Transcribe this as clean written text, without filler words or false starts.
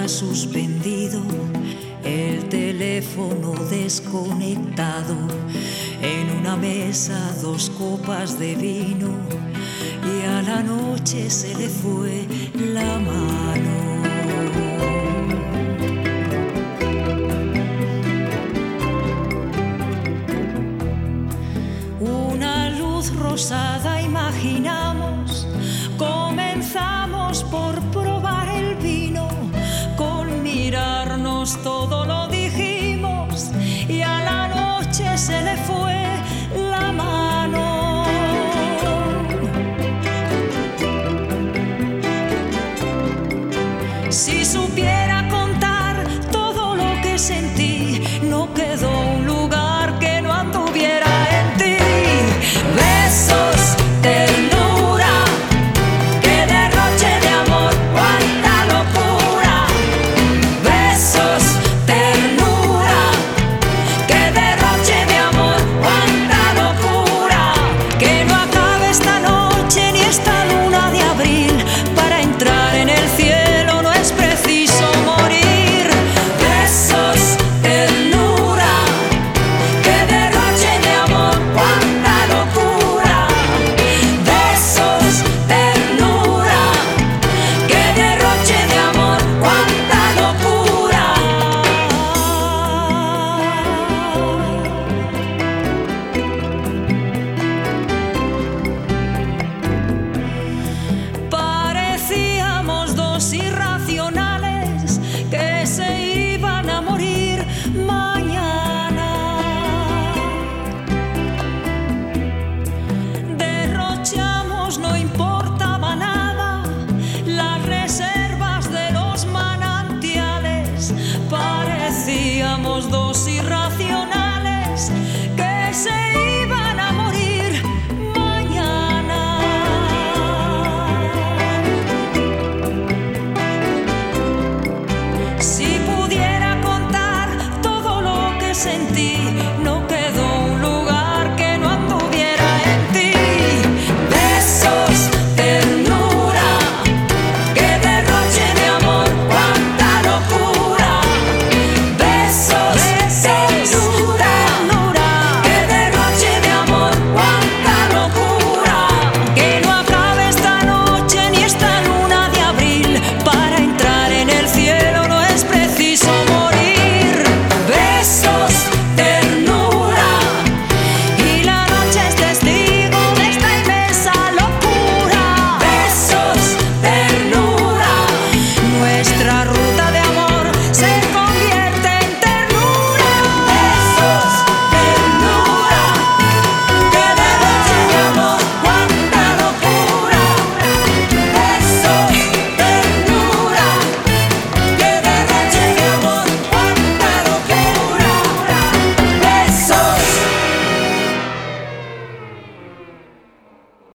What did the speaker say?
suspendido, el teléfono desconectado, en una mesa 2 copas de vino y a la noche se le fue la mano. Una luz rosada imaginamos, comenzamos por probar el vino, con mirarnos todo lo dijimos y a la noche se le fue la mano. Si supiera